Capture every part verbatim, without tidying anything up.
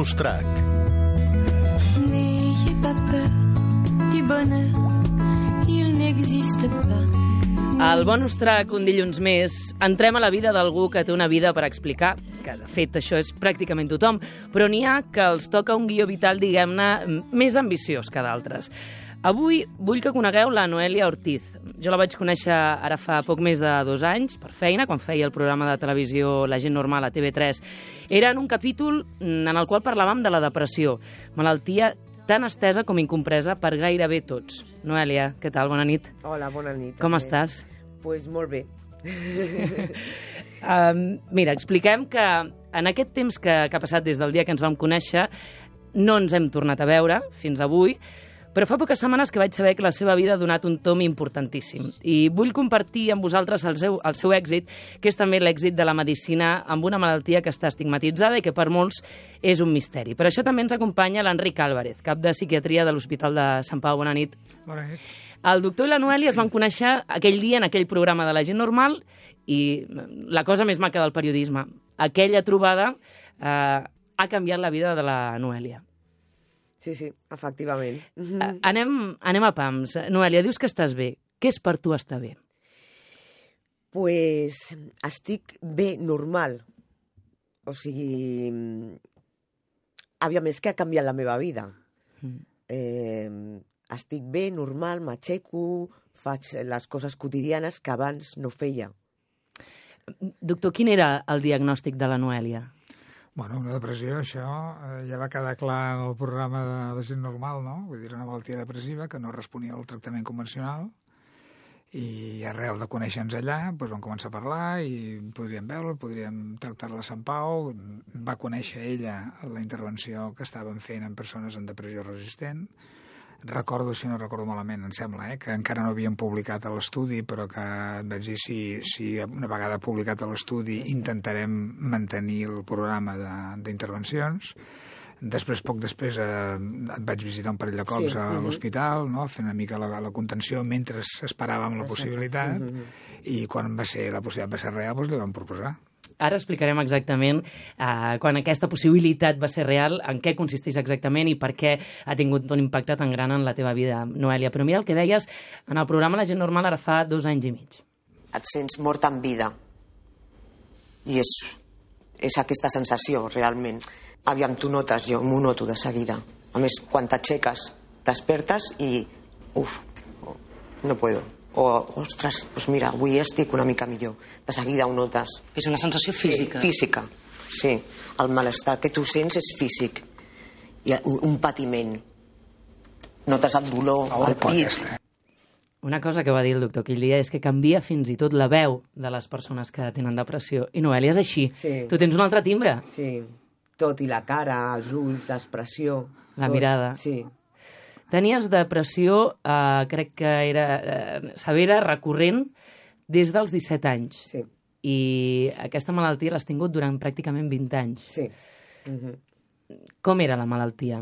bonus track. N'ayez pas peur du bonheur, il n'existe pas. Al bonus track, un dilluns més, entrem a la vida d'algú que té una vida per explicar, que de fet això és pràcticament tothom, però n'hi ha que els toca un guió vital, diguem-ne, més ambiciós que d'altres. Avui vull que conegueu la Noelia Ortiz. Jo la vaig conèixer ara fa poc més de dos anys, per feina, quan feia el programa de televisió La gent normal a T V tres. Era en un capítol en el qual parlàvem de la depressió, malaltia tan estesa com incompresa per gairebé tots. Noelia, què tal? Bona nit. Hola, bona nit. Com també. estàs? Pues molt bé. um, mira, expliquem que en aquest temps que, que ha passat des del dia que ens vam conèixer no ens hem tornat a veure fins avui, però fa poques setmanes que vaig saber que la seva vida ha donat un tom importantíssim. I vull compartir amb vosaltres el seu, el seu èxit, que és també l'èxit de la medicina amb una malaltia que està estigmatitzada i que per molts és un misteri. Per això també ens acompanya l'Enric Álvarez, cap de psiquiatria de l'Hospital de Sant Pau. Bona nit. Bona nit. El doctor i la Noelia es van conèixer aquell dia en aquell programa de La gent normal i la cosa més maca del periodisme, aquella trobada eh, ha canviat la vida de la Noelia. Sí, sí, efectivament. Uh, anem, anem a pams. Noelia, dius que estàs bé. Què és per tu estar bé? Pues estic bé normal. O sigui, aviam, és que ha canviat la meva vida. Mm. Eh, estic bé, normal, m'aixeco, faig les coses quotidianes que abans no feia. Doctor, quin era el diagnòstic de la Noelia? Bueno, una depressió, això eh, ja va quedar clar en el programa de La gent normal, no? Vull dir, una malaltia depressiva que no responia al tractament convencional i arrel de conèixer-nos allà doncs vam començar a parlar i podríem veure, podríem tractar-la a Sant Pau. Va conèixer ella la intervenció que estaven fent en persones amb depressió resistent. Recordo, si no recordo malament, em sembla, eh, que encara no havien publicat l'estudi, però que et vaig dir si, si una vegada publicat l'estudi intentarem mantenir el programa d'intervencions. Després, poc després, eh, et vaig visitar un parell de cops sí, a l'hospital, no? Fent una mica la, la contenció mentre esperàvem la possibilitat, mm-hmm. i quan va ser la possibilitat va ser real, doncs li vam proposar. Ara explicarem exactament eh, quan aquesta possibilitat va ser real, en què consisteix exactament i per què ha tingut un impacte tan gran en la teva vida, Noelia. Però mira el que deies en el programa La gent normal ara fa dos anys i mig. Et sents mort en vida. I és, és aquesta sensació, realment. Aviam, tu notes, jo m'ho noto de seguida. A més, quan t'aixeques, despertes i... Uf, no puedo. O, ostres, doncs mira, avui estic una mica millor. De seguida ho notes. És una sensació física? Sí, física, sí. El malestar que tu sents és físic. Hi ha un patiment. Notes el dolor, el pit. Una cosa que va dir el doctor aquell dia és que canvia fins i tot la veu de les persones que tenen depressió. I Noelia és així. Sí. Tu tens un altre timbre. Sí, tot, i la cara, els ulls, l'expressió. La tot. mirada. Sí. Tenies depressió, eh, crec que era eh, severa, recurrent, des dels disset anys. Sí. I aquesta malaltia l'has tingut durant pràcticament vint anys. Sí. Mm-hmm. Com era la malaltia?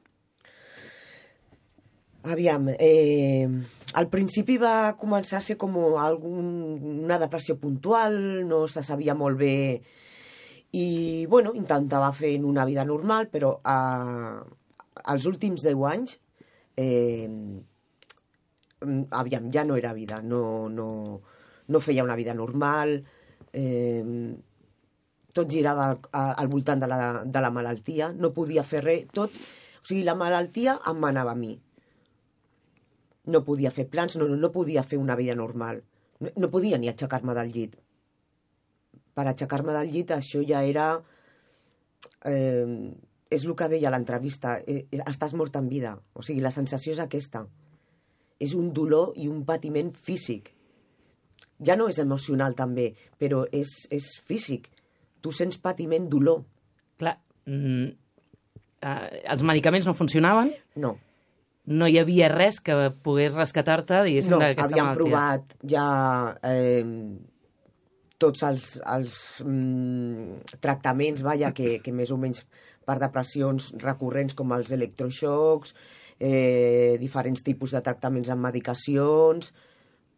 Aviam, eh, al principi va començar a ser com algun, una depressió puntual, no se sabia molt bé, i, bueno, intentava fer una vida normal, però eh, als últims deu anys Eh, aviam, ja no era vida, no, no, no feia una vida normal, eh, tot girava al, al voltant de la, de la malaltia, no podia fer res, tot, o sigui, la malaltia em manava a mi. No podia fer plans, no, no podia fer una vida normal, no, no podia ni aixecar-me del llit. Per aixecar-me del llit això ja era... Eh, és el que deia a l'entrevista, eh, estàs mort en vida. O sigui, la sensació és aquesta. És un dolor i un patiment físic. Ja no és emocional, també, però és, és físic. Tu sents patiment, dolor. Clar, mm, eh, els medicaments no funcionaven? No. No hi havia res que pogués rescatar-te, diguéssim, no, d'aquesta malaltia? No, havíem provat ja... Eh, tots els, els mm, tractaments, vaja, que, que més o menys per depressions recurrents com els electroxocs, eh, diferents tipus de tractaments amb medicacions,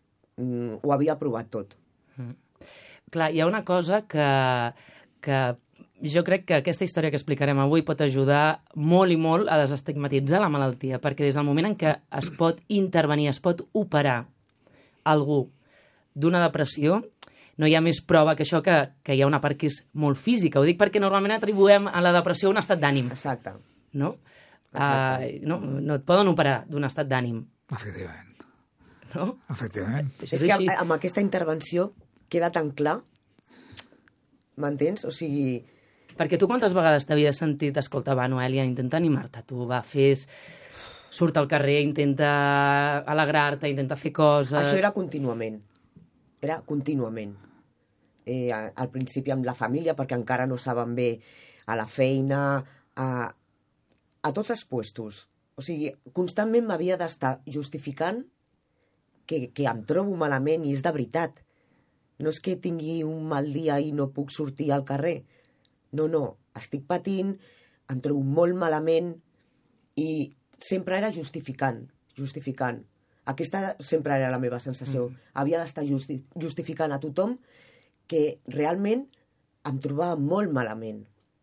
mm, ho havia provat tot. Mm. Clar, hi ha una cosa que, que jo crec que aquesta història que explicarem avui pot ajudar molt i molt a desestigmatitzar la malaltia, perquè des del moment en què es pot intervenir, es pot operar algú d'una depressió, no hi ha més prova que això, que, que hi ha una part que és molt física. Ho dic perquè normalment atribuem a la depressió un estat d'ànim. Exacte. No? Uh, no? No et poden operar d'un estat d'ànim. Efectivament. No? Efectivament. Això És que amb, amb aquesta intervenció queda tan clar, m'entens? O sigui... Perquè tu quantes vegades t'havies sentit, escolta, va, Noelia, intenta animar-te, tu, va, fes... Surt al carrer, intenta alegrar-te, intenta fer coses... Això era contínuament. Era contínuament. Eh, al principi amb la família, perquè encara no saben bé, a la feina, a, a tots els puestos. O sigui, constantment m'havia d'estar justificant que, que em trobo malament, i és de veritat. No és que tingui un mal dia i no puc sortir al carrer. No, no, estic patint, em trobo molt malament, i sempre era justificant, justificant. Aquesta sempre era la meva sensació. Mm. Havia d'estar justi justificant a tothom que realment em trobava molt malament.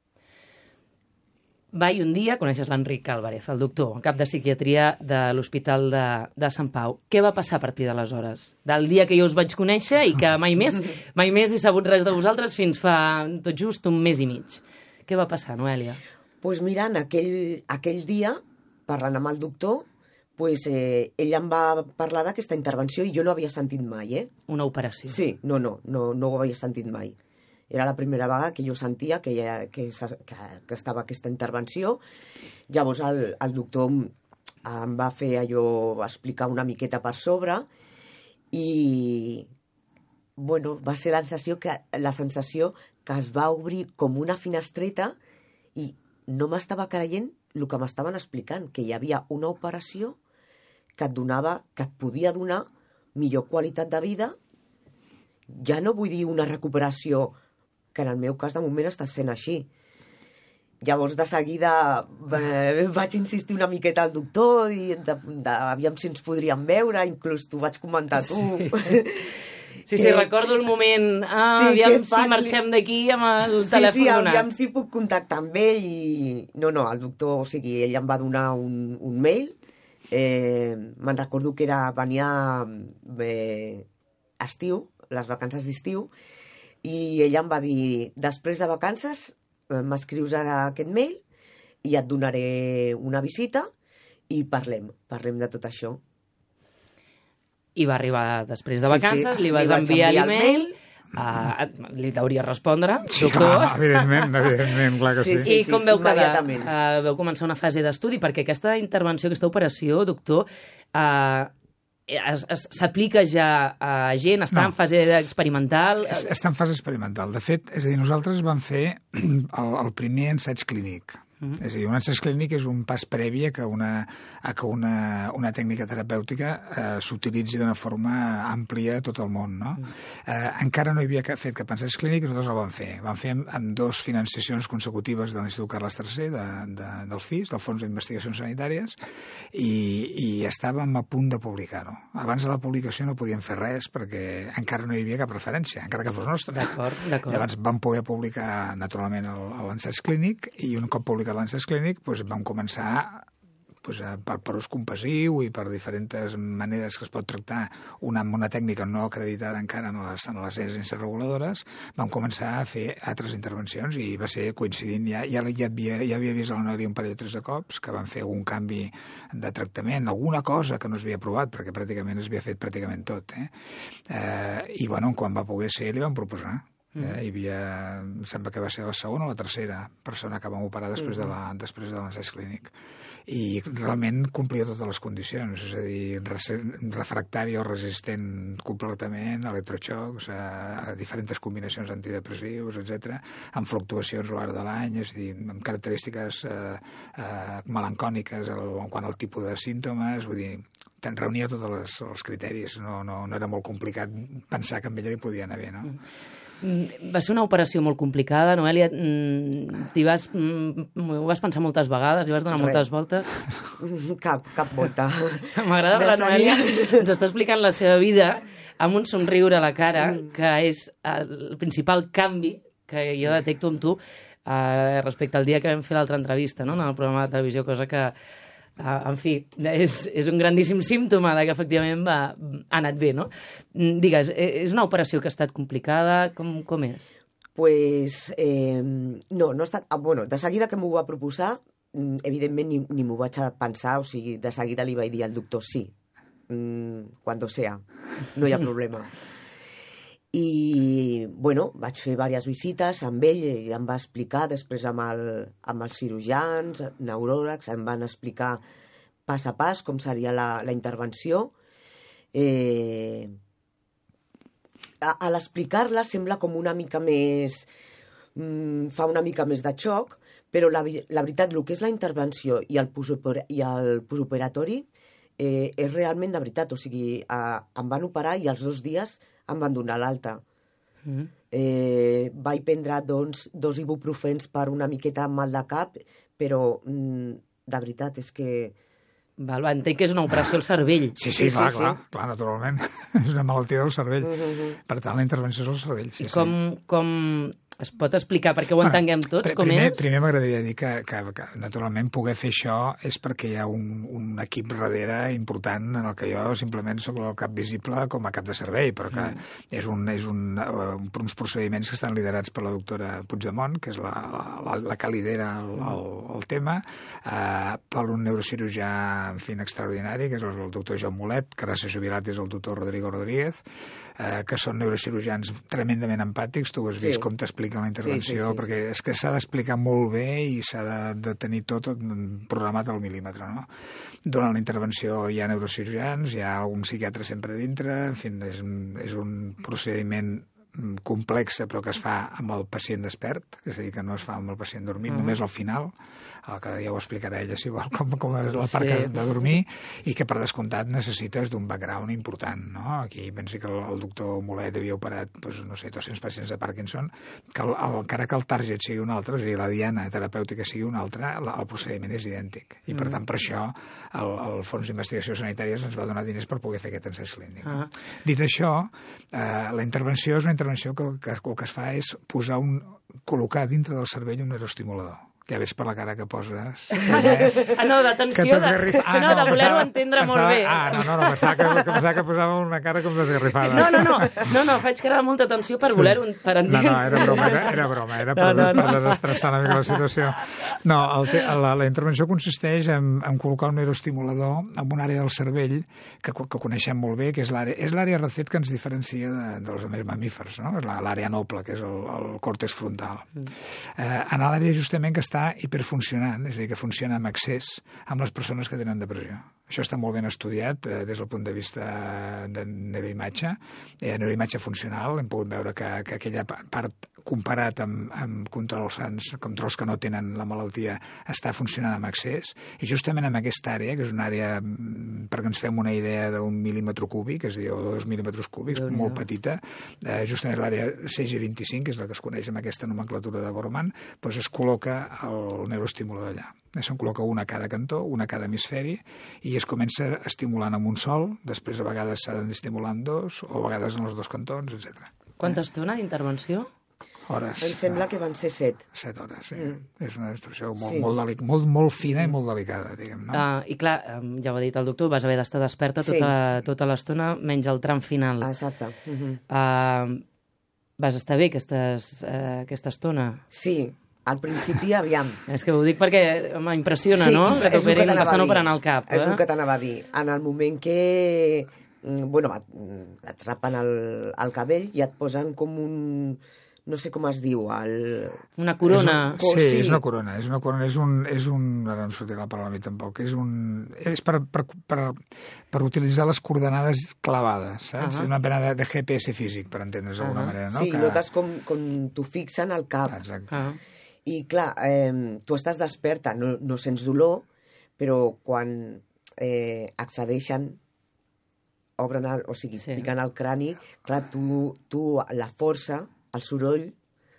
Va, i un dia coneixes l'Enric Álvarez, el doctor, cap de psiquiatria de l'Hospital de, de Sant Pau. Què va passar a partir d'aleshores? Del dia que jo us vaig conèixer i que mai més, mai més he sabut res de vosaltres fins fa tot just un mes i mig. Què va passar, Noelia? Doncs pues mira, en aquell, aquell dia, parlant amb el doctor, pues, eh, ell em va parlar d'aquesta intervenció i jo no havia sentit mai, eh? Una operació. Sí, no, no, no, no ho havia sentit mai. Era la primera vegada que jo sentia que, ja, que, que, que estava aquesta intervenció. Llavors el, el doctor em va fer allò, va explicar una miqueta per sobre i, bueno, va ser la sensació que, la sensació que es va obrir com una finestreta i no m'estava creient el que m'estaven explicant, que hi havia una operació que et donava, que et podia donar millor qualitat de vida. Ja no vull dir una recuperació, que en el meu cas de moment està sent així. Llavors de seguida eh, vaig insistir una miqueta al doctor i de, de, aviam si ens podríem veure, inclús t'ho vaig comentar tu. Sí. Sí, sí, recordo el moment, ah, sí, aviam si marxem d'aquí amb el sí, telèfon sí, donat. Aviam si puc contactar amb ell i... No, no, el doctor, o sigui, ell em va donar un, un mail, eh, me'n recordo que era, venia eh, estiu, les vacances d'estiu, i ell em va dir, després de vacances m'escrius aquest mail i et donaré una visita i parlem, parlem de tot això. I va arribar després de vacances, sí, sí. li vas li enviar l'e-mail, uh, li t'hauria respondre, sí, doctor. clar, evidentment, evidentment, clar que sí. sí, sí I com sí, veu quedar? uh, veu començar una fase d'estudi, perquè aquesta intervenció, aquesta operació, doctor, uh, s'aplica ja a gent, està no. en fase experimental? Està en fase experimental. De fet, és a dir, nosaltres vam fer el, el primer ensaig clínic. Mm. És a dir, un ensaig clínic és un pas previ a que una, a que una, una tècnica terapèutica eh, s'utilitzi d'una forma àmplia a tot el món. No? Mm. Eh, encara no hi havia fet cap ensaig clínic, nosaltres el vam fer. Vam fer amb, amb dos financiacions consecutives de l'Institut Carles tercer, de, de, del F I S, del Fons d'Investigacions Sanitàries, i, i estàvem a punt de publicar-ho. Abans de la publicació no podíem fer res perquè encara no hi havia cap referència, encara que fos nostra. D'acord, d'acord. Llavors vam poder publicar naturalment l'ensaig clínic i un cop publicat l'ensaig clínic doncs vam començar doncs, per, per ús compassiu i per diferents maneres que es pot tractar una, una tècnica no acreditada encara en les, en les agències reguladores, vam començar a fer altres intervencions i va ser coincidint. Ja, ja, ja, havia, ja havia vist a la Noelia un parell o tres de cops que van fer algun canvi de tractament, alguna cosa que no s'havia provat, perquè pràcticament es havia fet pràcticament tot. Eh? Eh, I bueno, quan va poder ser li vam proposar. Eh, hi havia, em sembla que va ser la segona o la tercera persona que vam operar després de la, després de l'ensaig clínic i realment complia totes les condicions, és a dir, refractari o resistent completament a electroxocs, a, a diferents combinacions antidepressius, etcètera, amb fluctuacions a l'art de l'any, és a dir, amb característiques eh, eh, melancòniques en quant al tipus de símptomes, vull dir, te'n reunia tots els, els criteris, no, no, no era molt complicat pensar que amb ella li podia anar bé, no? Va ser una operació molt complicada, Noelia. T'hi vas, ho vas pensar moltes vegades, hi vas donar Res. moltes voltes. Cap, cap volta. M'agrada que la Noelia ens està explicant la seva vida amb un somriure a la cara, que és el principal canvi que jo detecto en tu. uh, respecte al dia que vam fer l'altra entrevista, no?, en el programa de televisió, cosa que, uh, en fi, és, és un grandíssim símptoma de que efectivament va, ha anat bé, no? Digues, és una operació que ha estat complicada? Com, com és? Pues, eh, no, no ha estat... Ah, bueno, de seguida que m'ho va proposar, evidentment ni, ni m'ho vaig a pensar, o sigui, de seguida li vaig dir al doctor sí, mm, cuando sea, no hi ha problema. I, bueno, vaig fer diverses visites amb ell i em va explicar després amb, el, amb els cirurgians, neuròlegs, em van explicar pas a pas com seria la, la intervenció. Eh, a, a l'explicar-la sembla com una mica més... Mm, fa una mica més de xoc, però la, la veritat, el que és la intervenció i el, posoper, i el postoperatori eh, és realment de veritat. O sigui, eh, em van operar i els dos dies em van donar l'alta. Mm. Eh, vaig prendre doncs, dos ibuprofens per una miqueta mal de cap, però mm, de veritat és que... Val, va, entenc que és una operació al cervell. Sí, sí, sí, clar, sí, clar, sí. clar, naturalment. És una malaltia del cervell. Uh -huh. Per tant, la intervenció és al cervell. Sí, I com... sí. com... Es pot explicar perquè ho bueno, entenguem tots, com primer, és? Primer m'agradaria dir que, que, que, naturalment, poder fer això és perquè hi ha un, un equip darrere important en el que jo simplement soc el cap visible com a cap de servei, però que mm. és, un, és un, un, uns procediments que estan liderats per la doctora Puigdemont, que és la, la, la que lidera el, el, el tema, eh, per un neurocirurgià, en fi, extraordinari, que és el doctor Joan Mulet, que ara s'ha jubilat, és el doctor Rodrigo Rodríguez, eh, que són neurocirurgians tremendament empàtics. Tu has vist sí. com t'expliquen la intervenció, sí, sí, sí, perquè sí. és que s'ha d'explicar molt bé i s'ha de, de tenir tot programat al mil·límetre, no? Durant la intervenció hi ha neurocirurgians, hi ha algun psiquiatre sempre dintre, en fi, és, és un procediment complexa però que es fa amb el pacient despert, és a dir, que no es fa amb el pacient dormit, uh -huh. només al final, el que ja ho explicarà ella si vol, com, com és la part sí. de dormir, i que per descomptat necessites d'un background important, no? Aquí pensi que el, el doctor Mulet havia operat, doncs, no sé, dos-cents pacients de Parkinson, que el, el, encara que el target sigui un altre, és a dir, la diana terapèutica sigui una altra, el, el procediment és idèntic. I per uh -huh. tant, per això, el, el Fons d'Investigació Sanitàries ens va donar diners per poder fer aquest ensaig clínic. Uh -huh. Dit això, eh, la intervenció és una intervenció que, que el que es fa és posar un, col·locar dintre del cervell un neuroestimulador. Ja ves per la cara que poses. Ah, no, d'atenció, de, ah, no, no, de voler-ho entendre pensava, molt bé. Ah, no, no, no, pensava que, que, pensava que posava una cara com desgarrifada. No, no, no, no, no faig cara de molta atenció per sí. voler-ho per entendre. No, no, era broma, era, era broma, era per, no, no, no. per desestressar una mica la situació. No, el te, la, la intervenció consisteix en, en col·locar un neuroestimulador en una àrea del cervell que, que coneixem molt bé, que és l'àrea, és l'àrea, de fet, que ens diferencia de, dels mamífers, no? És l'àrea noble, que és el, el còrtex frontal. Mm. Eh, en l'àrea justament que està hiperfuncionant, és a dir, que funciona amb excés amb les persones que tenen depressió. Això està molt ben estudiat eh, des del punt de vista de neuroimatge, eh, neuroimatge funcional. Hem pogut veure que, que aquella part comparat amb, amb controls sans, controls que no tenen la malaltia, està funcionant amb excés, i justament en aquesta àrea, que és una àrea, perquè ens fem una idea d'un mil·límetre cúbic, és a dir, o dos mil·límetres cúbics, Déu molt petita, eh, justament l'àrea C G vint-i-cinc, que és la que es coneix amb aquesta nomenclatura de Bormann, doncs es col·loca el neuroestimulador allà. Se'n col·loca una a cada cantó, una a cada hemisferi, i es comença estimulant amb un sol, després a vegades s'ha d'estimular amb dos, o a vegades en els dos cantons, etcètera. Quanta estona d'intervenció? Hores. Em sembla que van ser set. Set hores, sí. Mm. És una instrucció molt, sí. molt, delic, molt, molt fina i molt delicada, diguem, no? Uh, I clar, ja ho ha dit el doctor, vas haver d'estar desperta tota, sí. tota l'estona, menys el tram final. Exacte. Uh -huh. uh, vas estar bé aquestes, uh, aquesta estona? Sí. Al principi, aviam. És que ho dic perquè m'impressiona, sí, no? Que t'operin, que estan operant al cap. És eh? el que t'anava a dir. En el moment que bueno, et rapen el, el cabell i et posen com un... no sé com es diu, el... Una corona. És un, sí, sí, és una corona, és una corona, és un... És un ara no sortirà la paraula a mi tampoc, és un... És per, per, per, per utilitzar les coordenades clavades, saps? Uh -huh. És una mena de, de G P S físic, per entendre's d'alguna uh -huh. manera, no? Sí, que... notes com, com t'ho fixen al cap. Exacte. Uh -huh. I clar, eh, tu estàs desperta, no, no sents dolor, però quan eh, accedeixen, obren el, o sigui, sí. piquen el crani, clar, tu, tu la força, el soroll,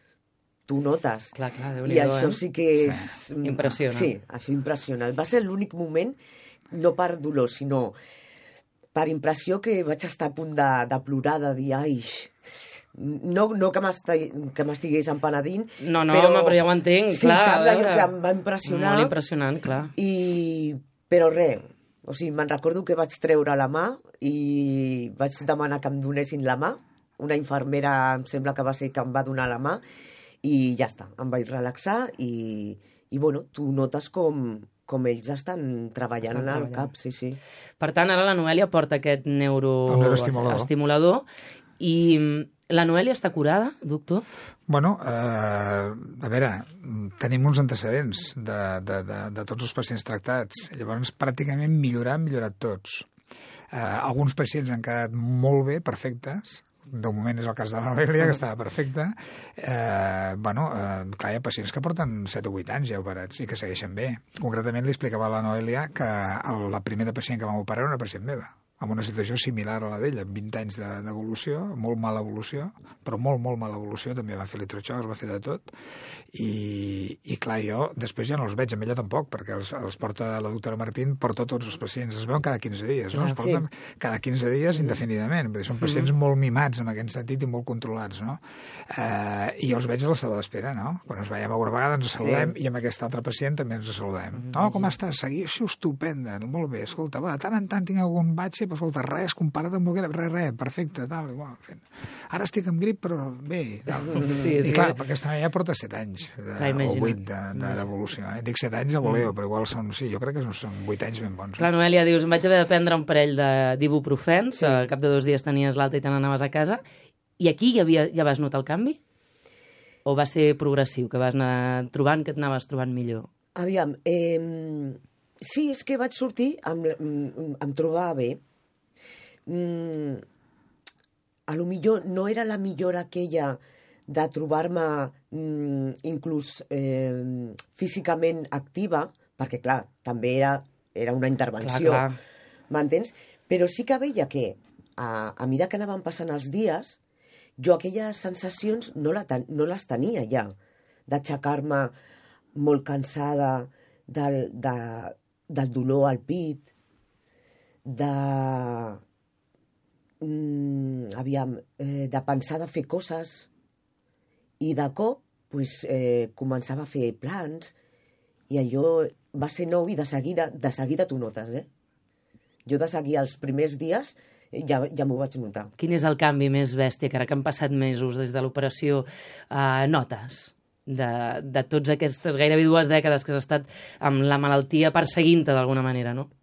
tu notes. Clar, clar, I això eh? sí que és... Sí. Impressiona. Sí, això impressiona. Va ser l'únic moment, no per dolor, sinó per impressió, que vaig estar a punt de, de plorar, de dir, ai, No, no que m'estigués empenedint. No, no, però, home, però ja ho entenc, sí, clar. Sí, saps allò que em va impressionar. Molt impressionant, clar. I, però res, o sigui, me'n recordo que vaig treure la mà i vaig demanar que em donessin la mà. Una infermera, em sembla que va ser que em va donar la mà i ja està, em vaig relaxar i, i bueno, tu notes com, com ells estan treballant estan al cap, sí, sí. Per tant, ara la Noèlia porta aquest neuro... neuroestimulador. Estimulador, i la Noèlia està curada, doctor? Bueno, eh, a veure, tenim uns antecedents de, de, de, de tots els pacients tractats. Llavors, pràcticament millorar, han millorat tots. Eh, alguns pacients han quedat molt bé, perfectes. De moment és el cas de la Noèlia, que estava perfecta. Eh, bueno, eh, clar, hi ha pacients que porten set o vuit anys ja operats i que segueixen bé. Concretament li explicava a la Noèlia que el, la primera pacient que vam operar era una pacient meva, amb una situació similar a la d'ella, amb vint anys d'evolució, de, molt mala evolució, però molt, molt mala evolució, també va fer electroxocs, va fer de tot, i, i clar, jo després ja no els veig, amb ella tampoc, perquè els, els porta la doctora Martín, porta tots els pacients, es veuen cada quinze dies, no? Es porten sí. cada quinze dies indefinidament, perquè són pacients mm. molt mimats en aquest sentit i molt controlats, no? Eh, I jo els veig a la sala d'espera, no? Quan ens veiem alguna vegada ens saludem sí. i amb aquest altre pacient també ens saludem. Mm. No, com estàs? Segueixo estupenda, molt bé, escolta, bueno, tant en tant tinc algun batxe, però escolta, res, comparat amb el que era, res, res, perfecte, tal, igual. Ara estic amb grip, però bé, tal. Sí, I sí. clar, perquè aquesta ja porta set anys, de, clar, o vuit d'evolució. De, eh? Dic set anys a voleo, mm. però igual són, sí, jo crec que són vuit anys ben bons. Clar, Noèlia, dius, em vaig haver de prendre un parell d'ibuprofens, sí. al cap de dos dies tenies l'alta i te n'anaves a casa, i aquí ja, havia, ja vas notar el canvi? O va ser progressiu, que vas anar trobant, que et anaves trobant millor? Aviam, eh, sí, és que vaig sortir, em, em, em trobava bé. Mm, a lo millor no era la millora aquella de trobar-me mm, inclús eh, físicament activa, perquè clar, també era, era una intervenció, m'entens? Però sí que veia que a, a mesura que anaven passant els dies, jo aquelles sensacions no, la ten, no les tenia ja, d'aixecar-me molt cansada del, de, del dolor al pit, de... Mm, aviam, eh, de pensar de fer coses i de cop pues, eh, començava a fer plans i allò va ser nou i de seguida, de seguida t'ho notes, eh? Jo de seguir els primers dies ja, ja m'ho vaig notar. Quin és el canvi més bèstia que ara que han passat mesos des de l'operació eh, notes de, de tots aquestes gairebé dues dècades que has estat amb la malaltia perseguint-te d'alguna manera, no?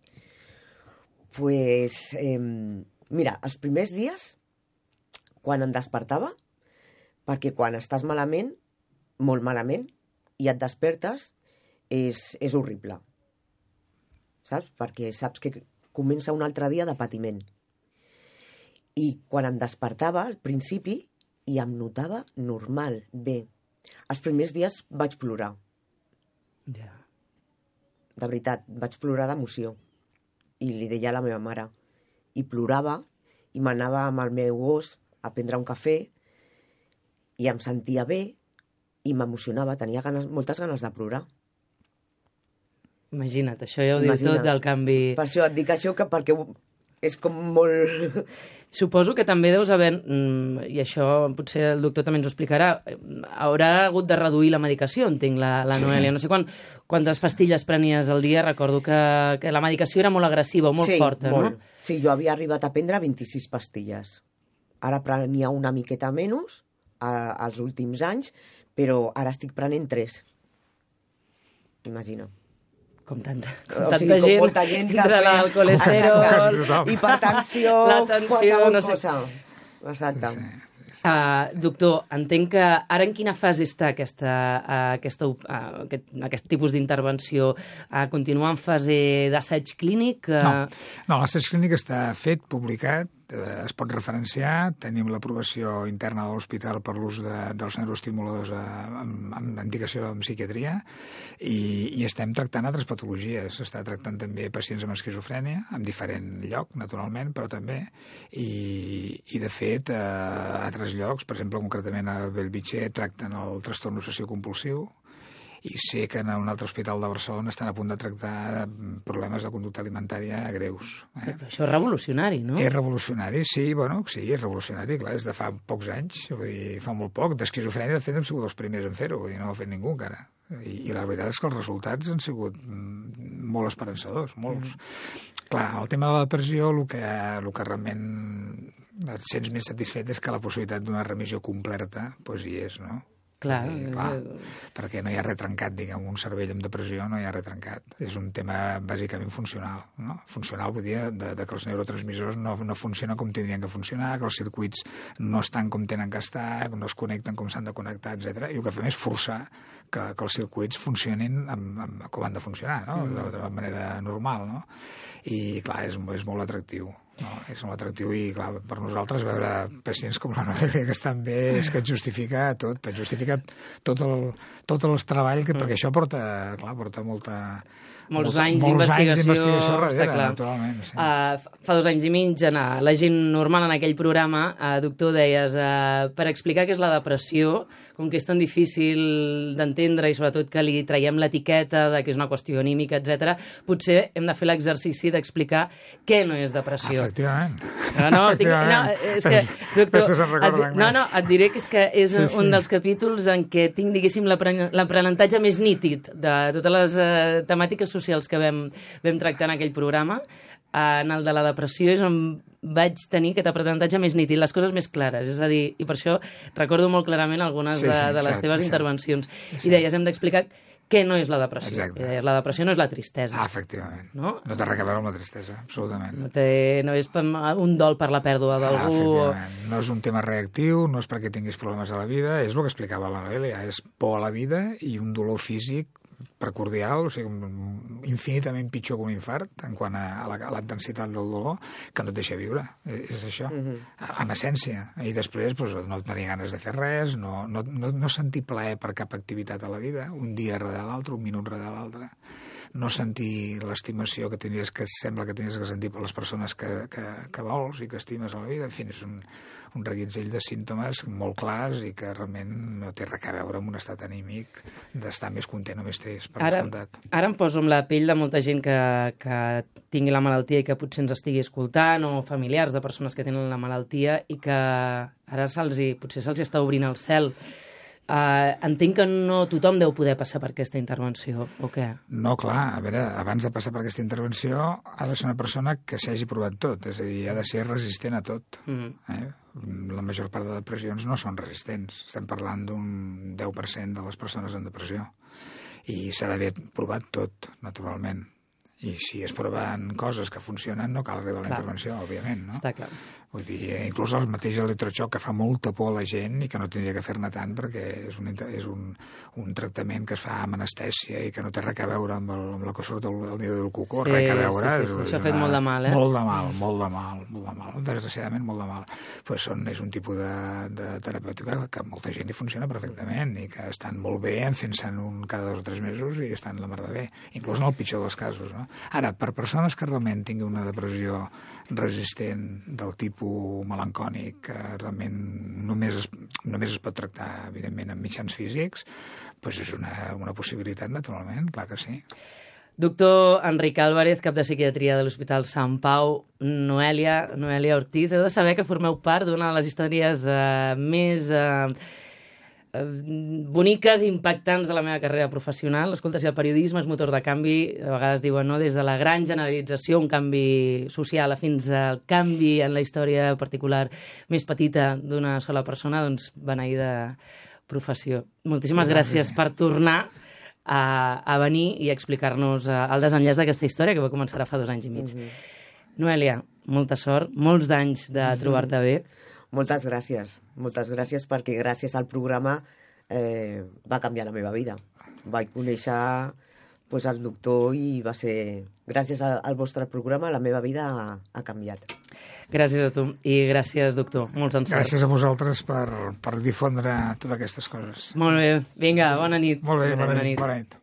Pues... Eh, Mira, els primers dies, quan em despertava, perquè quan estàs malament, molt malament, i et despertes, és, és horrible. Saps? Perquè saps que comença un altre dia de patiment. I quan em despertava, al principi, i em notava normal, bé. Els primers dies vaig plorar. Ja. Yeah. De veritat, vaig plorar d'emoció. I li deia a la meva mare... i plorava, i m'anava amb el meu gos a prendre un cafè, i em sentia bé, i m'emocionava, tenia ganes, moltes ganes de plorar. Imagina't, això ja ho diu tot del canvi... Per això et dic això, que perquè és com molt... Suposo que també deus haver, i això potser el doctor també ens ho explicarà, haurà hagut de reduir la medicació, entenc, la, la sí. Noèlia. No sé quan, quantes pastilles prenies al dia, recordo que, que la medicació era molt agressiva, molt sí, forta, molt. No? Sí, jo havia arribat a prendre vint-i-sis pastilles. Ara prenia una miqueta menys, a, als últims anys, però ara estic prenent tres. Imagina. Com tanta, com tanta sigui, gent, com molta gent entre la, el colesterol, hipertensió, qualsevol no sé. cosa. Exacte. Sí. Uh, doctor, entenc que ara en quina fase està aquesta, uh, aquesta, uh, aquest, aquest tipus d'intervenció? Uh, continua en fase d'assaig clínic? Uh... No, no l'assaig clínic està fet, publicat, eh, es pot referenciar, tenim l'aprovació interna de l'hospital per l'ús de, dels neuroestimuladors amb, amb indicació en psiquiatria i, i estem tractant altres patologies. S'està tractant també pacients amb esquizofrènia, en diferent lloc, naturalment, però també, i, i de fet, a altres llocs, per exemple, concretament a Bellvitge, tracten el trastorn obsessiu compulsiu, i sé que en un altre hospital de Barcelona estan a punt de tractar problemes de conducta alimentària greus. Eh? Però això és revolucionari, no? És revolucionari, sí, bueno, sí, és revolucionari, clar, és de fa pocs anys, vull dir, fa molt poc. D'esquizofrènia, de fet, hem sigut els primers en fer-ho, vull dir, no ho ha fet ningú encara. I, I la veritat és que els resultats han sigut molt esperançadors, molts. Mm. Clar, el tema de la depressió, el que, el que realment et sents més satisfet és que la possibilitat d'una remissió completa, doncs hi és, no? Clar, I, clar, perquè no hi ha res trencat, diguem, un cervell amb depressió no hi ha res trencat. És un tema bàsicament funcional, no? Funcional vull dir de, de que els neurotransmissors no, no funcionen com tindrien que funcionar, que els circuits no estan com tenen que estar, no es connecten com s'han de connectar, etcètera. I el que fem és forçar que, que els circuits funcionin amb, amb, com han de funcionar, no? De, de la manera normal, no? I, clar, és, és molt atractiu. No, és molt atractiu i, clar, per nosaltres veure pacients com la Noelia que estan bé és que et justifica tot, et justifica tot el, tot el treball, que, mm. perquè això porta, clar, porta molta... Molts molta, anys molts d'investigació, darrere, naturalment. Sí. Uh, fa dos anys i mig, a la gent normal en aquell programa, uh, doctor, deies, uh, per explicar què és la depressió, com que és tan difícil d'entendre i sobretot que li traiem l'etiqueta de que és una qüestió anímica, etcètera, potser hem de fer l'exercici d'explicar què no és depressió. Efectivament. No, no, tinc, no és que, doctor, et, no, no, et diré que és, que és sí, un sí. dels capítols en què tinc, diguéssim, l'aprenentatge més nítid de totes les uh, temàtiques socials que vam, vam tractar en aquell programa. Uh, en el de la depressió és on vaig tenir aquest aprenentatge més nítid, les coses més clares, és a dir, i per això recordo molt clarament algunes sí, sí, de, de les cert, teves cert. intervencions. Cert. I deies, hem d'explicar què no és la depressió. Exacte. I deies, la depressió no és la tristesa. Ah, efectivament. No, no té res a veure amb la tristesa, absolutament. No, té, no és un dol per la pèrdua d'algú. Ah, efectivament. No és un tema reactiu, no és perquè tinguis problemes a la vida, és el que explicava la Noelia, és por a la vida i un dolor físic precordial, o sigui, infinitament pitjor que un infart en quant a la, a la intensitat del dolor, que no et deixa viure. És això, mm-hmm. en essència. I després doncs, no tenir ganes de fer res, no, no, no, no sentir plaer per cap activitat a la vida, un dia darrere l'altre, un minut darrere l'altre. No sentir l'estimació que tenies, que sembla que tenies que sentir per les persones que, que, que vols i que estimes a la vida. En fi, és un, un reguitzell de símptomes molt clars i que realment no té res a veure amb un estat anímic d'estar més content o més trist, per ara, descomptat. Ara em poso amb la pell de molta gent que, que tingui la malaltia i que potser ens estigui escoltant, o familiars de persones que tenen la malaltia i que ara se'ls, potser se'ls està obrint el cel. Uh, entenc que no tothom deu poder passar per aquesta intervenció, o què? No, clar, a veure, abans de passar per aquesta intervenció ha de ser una persona que s'hagi provat tot, és a dir, ha de ser resistent a tot. Mm. Eh? La major part de depressions no són resistents, estem parlant d'un deu per cent de les persones en depressió, i s'ha d'haver provat tot, naturalment. I si es proven coses que funcionen, no cal arribar a la clar. intervenció, òbviament, no? Està clar. Vull dir, inclús el mateix electroxoc que fa molta por a la gent i que no tindria que fer-ne tant perquè és, un, és un, un tractament que es fa amb anestèsia i que no té res a veure amb, el, amb la que surt del, del nido del cucó, sí, res a veure. Sí, sí, sí. Això ha fet molt de mal, eh? Molt de mal, molt de mal, molt de mal, desgraciadament molt de mal. Pues són, és un tipus de, de terapèutica que molta gent hi funciona perfectament i que estan molt bé fent-se'n un cada dos o tres mesos i estan la mar de bé, inclús en el pitjor dels casos, no? Ara, per persones que realment tinguin una depressió resistent del tipus melancònic, que realment només es, només es pot tractar, evidentment, amb mitjans físics, doncs és una, una possibilitat, naturalment, clar que sí. Doctor Enric Álvarez, cap de psiquiatria de l'Hospital Sant Pau, Noelia, Noelia Ortiz, heu de saber que formeu part d'una de les històries eh, més... Eh, boniques i impactants de la meva carrera professional. Escolta, si el periodisme és motor de canvi, a vegades diuen, no?, des de la gran generalització, un canvi social, fins al canvi en la història particular més petita d'una sola persona, doncs beneïda professió. Moltíssimes gràcies per tornar a, a venir i explicar-nos el desenllaç d'aquesta història que va començar fa dos anys i mig. Mm-hmm. Noelia, molta sort, molts d'anys de mm-hmm. trobar-te bé. Moltes gràcies, moltes gràcies perquè gràcies al programa eh, va canviar la meva vida. Vaig conèixer pues, el doctor i va ser... Gràcies al, al vostre programa la meva vida ha, ha canviat. Gràcies a tu i gràcies, doctor. Molts encerts. Gràcies a vosaltres per, per difondre totes aquestes coses. Molt bé. Vinga, bona nit. Molt bé, bona, bona nit. nit. Bona nit.